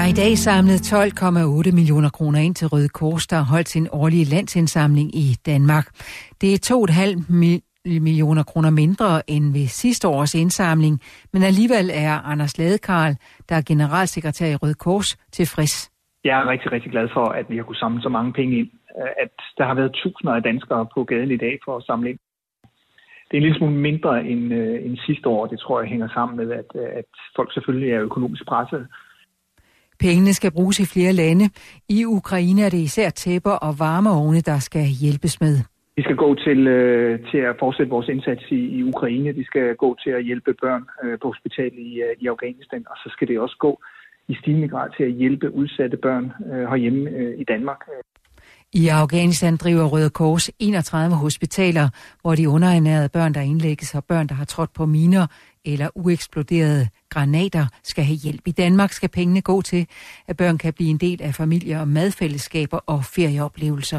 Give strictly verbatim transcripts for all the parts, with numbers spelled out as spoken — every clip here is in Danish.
er i dag samlet tolv komma otte millioner kroner ind til Røde Kors, der har holdt sin årlige landsindsamling i Danmark. Det er to komma fem millioner kroner mindre end ved sidste års indsamling, men alligevel er Anders Ladekarl, der er generalsekretær i Røde Kors, tilfreds. Jeg er rigtig, rigtig glad for, at vi har kunnet samle så mange penge ind. At der har været tusinder af danskere på gaden i dag for at samle ind. Det er en lille smule mindre end, øh, end sidste år. Det tror jeg hænger sammen med, at, at folk selvfølgelig er økonomisk presset. Pengene skal bruges i flere lande. I Ukraine er det især tæpper og varmeovne, der skal hjælpes med. Vi skal gå til, øh, til at fortsætte vores indsats i, i Ukraine. Vi skal gå til at hjælpe børn øh, på hospitalet i, i Afghanistan. Og så skal det også gå i stigende grad til at hjælpe udsatte børn øh, herhjemme øh, i Danmark. I Afghanistan driver Røde Kors enogtredive hospitaler, hvor de underernærede børn, der indlægges, og børn, der har trådt på miner eller ueksploderede granater, skal have hjælp. I Danmark skal pengene gå til, at børn kan blive en del af familier og madfællesskaber og ferieoplevelser.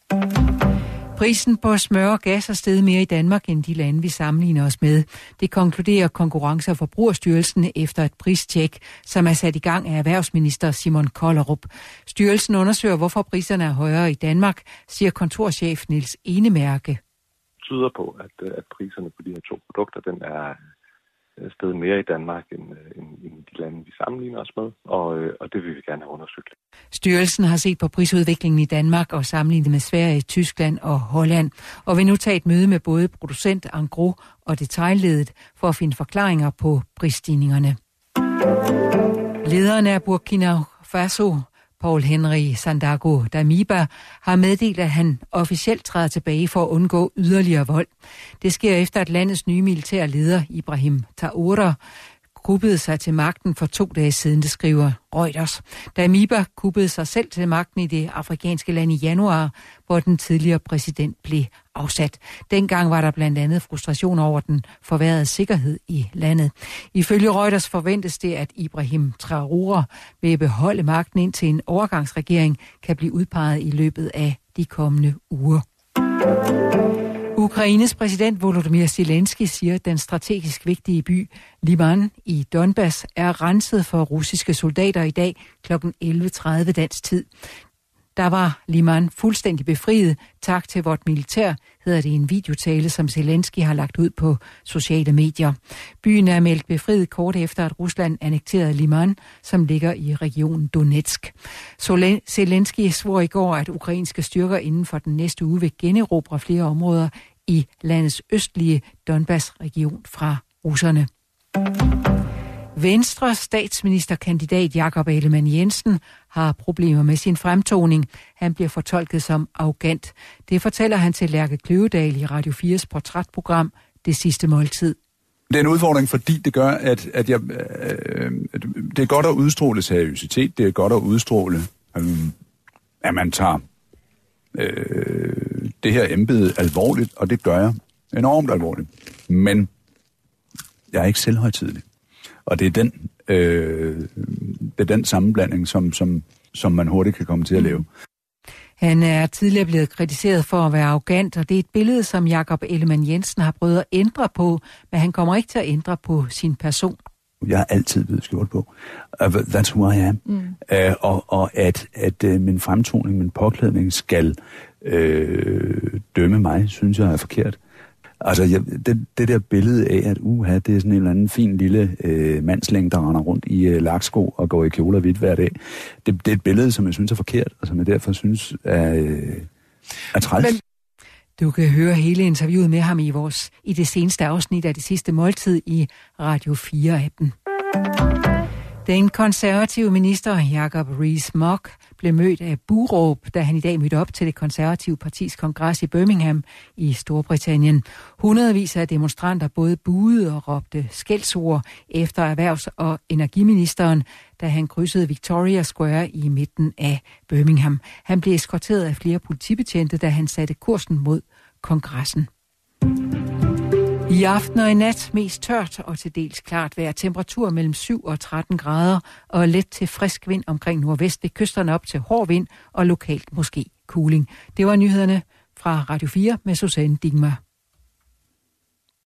Prisen på smør og gas er steget mere i Danmark end de lande, vi sammenligner os med. Det konkluderer Konkurrence- og Forbrugerstyrelsen efter et pristjek, som er sat i gang af erhvervsminister Simon Kollerup. Styrelsen undersøger, hvorfor priserne er højere i Danmark, siger kontorchef Niels Enemærke. Det tyder på, at, at priserne på de her to produkter, den er steget mere i Danmark end, end, end de lande, vi sammenligner os med, og, og det vil vi gerne have undersøgt. Styrelsen har set på prisudviklingen i Danmark og sammenlignet med Sverige, Tyskland og Holland, og vil nu tage et møde med både producent, engros og detailledet for at finde forklaringer på prisstigningerne. Lederen af Burkina Faso, Paul Henri Sandaogo Damiba, har meddelt, at han officielt træder tilbage for at undgå yderligere vold. Det sker efter, at landets nye militære leder, Ibrahim Traoré, kuppede sig til magten for to dage siden, det skriver Reuters. Damiba kuppede sig selv til magten i det afrikanske land i januar, hvor den tidligere præsident blev afsat. Dengang var der blandt andet frustration over den forværrede sikkerhed i landet. Ifølge Reuters forventes det, at Ibrahim Traoré vil beholde magten indtil en overgangsregering kan blive udpeget i løbet af de kommende uger. Ukraines præsident Volodymyr Zelensky siger, at den strategisk vigtige by Liman i Donbass er renset for russiske soldater i dag kl. elleve tredive dansk tid. Der var Liman fuldstændig befriet. Tak til vort militær, hedder det i en videotale, som Zelensky har lagt ud på sociale medier. Byen er meldt befriet kort efter, at Rusland annekterede Liman, som ligger i regionen Donetsk. Zelensky svor i går, at ukrainske styrker inden for den næste uge vil generobre flere områder i landets østlige Donbass-region fra russerne. Venstres statsministerkandidat Jakob Ellemann-Jensen har problemer med sin fremtoning. Han bliver fortolket som arrogant. Det fortæller han til Lærke Kløvedal i Radio fires portrætprogram Det Sidste Måltid. Det er en udfordring, fordi det gør, at, at jeg, øh, det er godt at udstråle seriøsitet. Det er godt at udstråle, øh, at man tager øh, det her embede alvorligt, og det gør jeg enormt alvorligt. Men jeg er ikke selvhøjtidelig. Og det er den, øh, det er den sammenblanding, som, som, som man hurtigt kan komme til at lave. Han er tidligere blevet kritiseret for at være arrogant, og det er et billede, som Jakob Ellemann-Jensen har prøvet at ændre på, men han kommer ikke til at ændre på sin person. Jeg har altid blevet skjort på. That's who I am. Mm. Uh, og, og at, at uh, min fremtoning, min påklædning skal øh, dømme mig, synes jeg er forkert. Altså, jeg, det, det der billede af, at uha, det er sådan en eller anden fin lille øh, mandslæng, der render rundt i øh, laksko og går i kjoler hvidt hver dag, det, det er et billede, som jeg synes er forkert, og som jeg derfor synes er, øh, er træls. Du kan høre hele interviewet med ham i vores i det seneste afsnit af Det Sidste Måltid i Radio fire-appen. Den konservative minister Jacob Rees-Mogg blev mødt af buråb, da han i dag mødte op til det konservative partis kongres i Birmingham i Storbritannien. Hundredvis af demonstranter både buede og råbte skældsord efter erhvervs- og energiministeren, da han krydsede Victoria Square i midten af Birmingham. Han blev eskorteret af flere politibetjente, da han satte kursen mod kongressen. I aften og i nat mest tørt og til dels klart vejr. Temperatur mellem syv og tretten grader og let til frisk vind omkring nordvest ved kysterne op til hård vind og lokalt måske kuling. Det var nyhederne fra Radio fire med Susanne Digmar.